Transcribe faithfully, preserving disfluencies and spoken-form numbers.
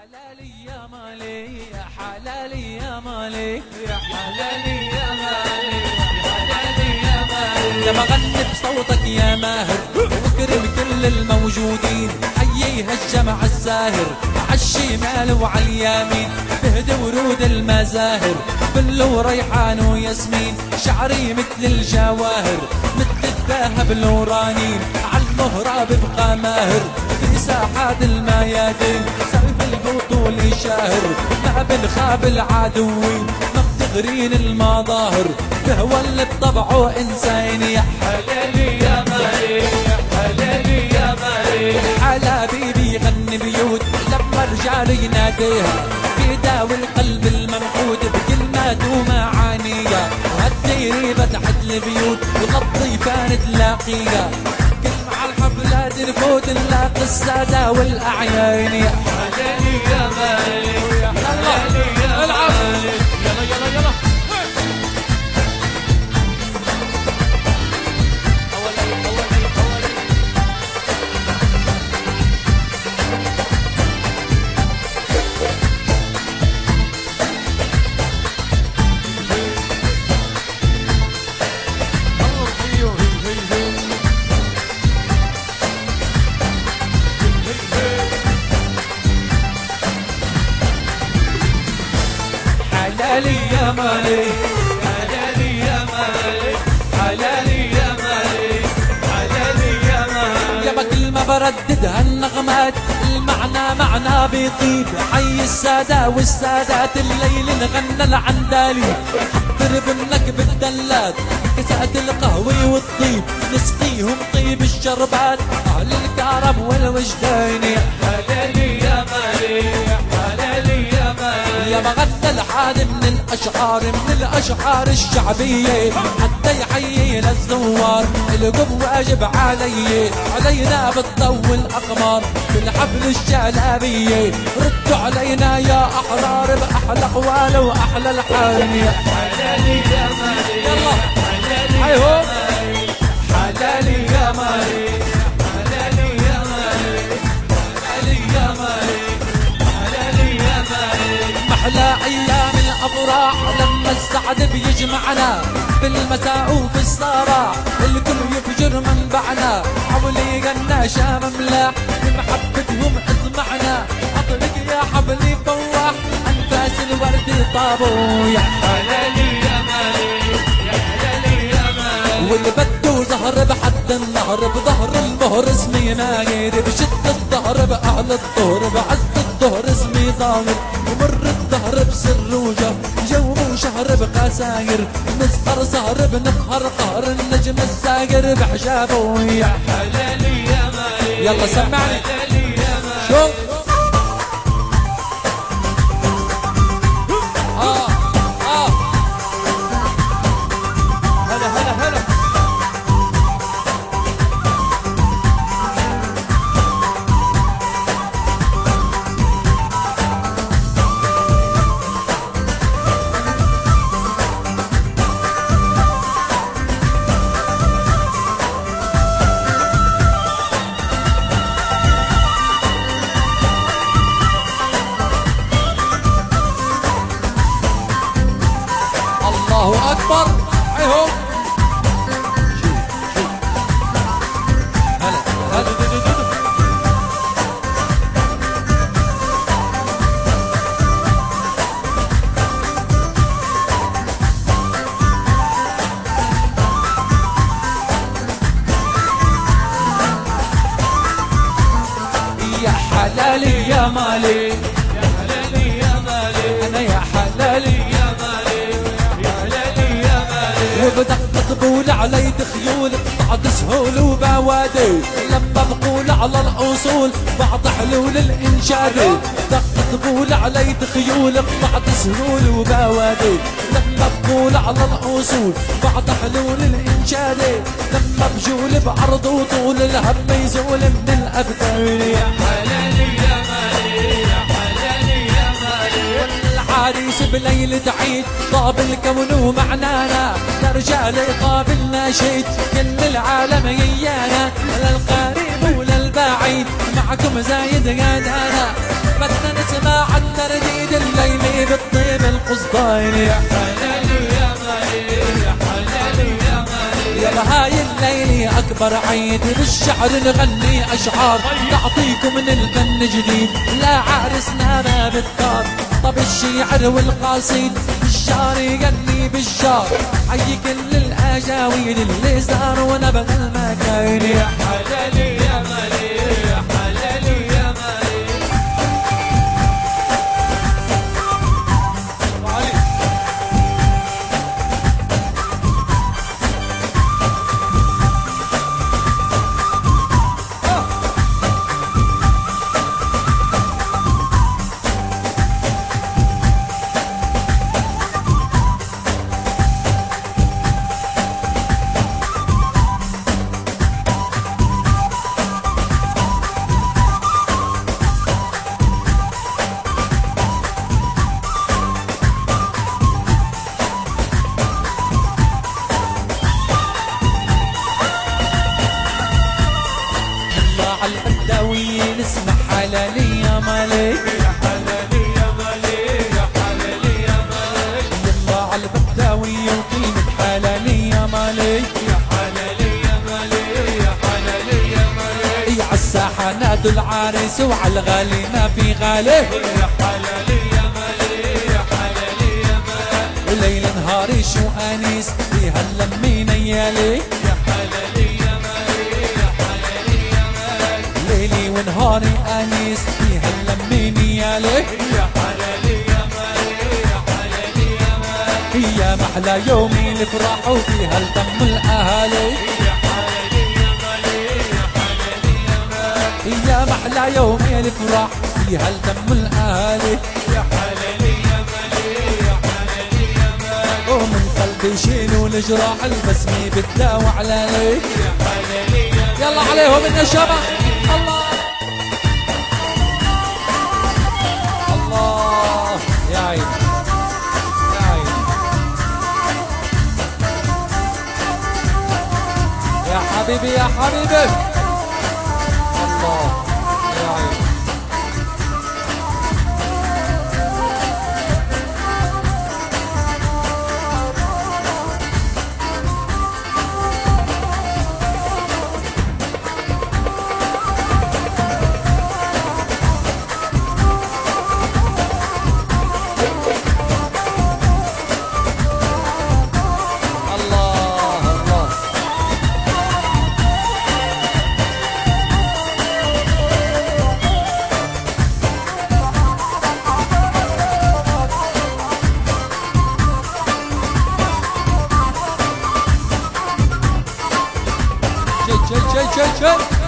حلالي يا مالي يا حلالي يا مالي يا حلالي يا مالي يا حلالي يا مالي يا بغني بصوتك يا ماهر واكرم كل الموجودين حييها الجمع الزاهر عالشمال وعلى اليمين تهدي ورود المزاهر فل وريحان وياسمين شعري مثل الجواهر مثل الذهب الورانين عالمهرة ببقى ماهر في ساحات الميادين سيف البطول شاهر ما بنخاب العدوين ما بتغرين المظاهر بهوى اللي بطبعه انسان يا حلالي يا مالي يا حلالي يا مالي حلابي بيغني بيوت لما رجال يناديها بيداوي القلب الممحوت بكلمات ومعانيها هالديري بتحت البيوت والضيفان تلاقيها الحفلات نفوت نلاقي السادة والأعيان يا حلالي يا مالي يا حلالي يا مالي يلا يلا يلا أولي أولي أولي حلالي يا مالي حلالي يا مالي حلالي يا مالي حلالي يا مالي يابا كل ما برددها النغمات المعنى معنى بيطيب حي السادة والسادات الليل نغنى العندالي حضر بنك بالدلات كاسات القهوة والطيب نسقيهم طيب الشربات أهل الكرم والوجدان يا حلالي يا مالي يا حلالي يا مالي يا بغنى الحال من الأشعار من الأشعار الشعبية حتى يحيينا الزوار القب واجب علي علينا بالضوء الأقمار بالحفل الشعلابية ردوا علينا يا أحرار بأحلى أقوال وأحلى الحال يا حلالي يا مالي يلا حلالي يا مالي حلالي يا مالي حلالي يا مالي حلالي يا مالي حلالي يا مالي محلى أيام الأفراح لما السعد بيجمعنا بالمساء وفي الصباح الكل يفجر منبعنا حولي غنى شام ملاح بمحبتهم اسمعنا أطلق يا حبلي فواح أنفاس الورد طابو يا حلالي يا مالي يا حلالي يا مالي واللي بده زهر بحد النهر بظهر المهر اسمي ناير بشد الظهر بأهل الظهر بعز الظهر اسمي ظاهر ومر الظهر بسر وجه جو وشهر بخساير نسهر سهر بنسهر قهر النجم الساير بحجابه يا حلالي يا مالي يلا سمعني حلالي يا مالي شوف اه اه هلا هلا هلا الله أكبر عيهم هلا هلا يا حلالي يا مالي يا حلالي يا مالي أنا يا حلالي يا مالي وبدك تطبول علي خيول بعد سهول وبوادي لما بقول على الأصول بعد حلول الإنشادي بدك تطبول علي خيول بعد سهول وبوادي لما بقول على الأصول بعد حلول الإنشادي لما بجول بعرض وطول الهم يزول من الأبدان يا حلالي يا مالي يا حلالي يا مالي العريس بليلة عيد طاب الكون ومعنانا لرجال يقابل ناشد كل العالم يانا للقريب وللبعيد معكم زايد قادانا بدنا نسمع مكايني يا حلالي يا مالي يا حلالي يا مالي يا بهاي الليلة أكبر عيد بالشعر نغني أشعار نعطيكم من الفن جديد لا عارسنا ما بالدار طب الشعر والقصيد الشعر يغني بالشعر حي كل الأجاويد اللي صار ونبغى المكاين يا حلالي يا مالي يا حلالي يا مالي اسمع حلالي يا مالي يا حلالي يا مالي يا حلالي يا مالي يلا على البداوية وكلمة حلالي يا مالي يا حلالي يا مالي يا حلالي يا مالي يا عالساحة نادوا العريس وعلى الغالي ما في غالي يا حلالي يا مالي يا حلالي يا مالي ليل نهاري شو انيس فيها اللمين يالي يا حلالي يا مالي يا حلالي يا مالي ليلي ونهاري انيس فيها اللمين يالي يا حلالي يا مالي يا حلالي يا مالي يا محلى يومي الفرح وفيها الدم الاهالي يا حلالي يا مالي يا حلالي يا مالي يا محلى يومي الفرح فيها الدم الاهالي يا حلالي يا مالي يا حلالي يا مالي ومن قلبي شيلوا الجراح البسمي بتداوى على لي يا حلالي يا مالي يلا عليهم النشامة الله الله يا عيني يا عيني يا حبيبي يا حبيبي الله يا عيني Çek çek çek çek çek.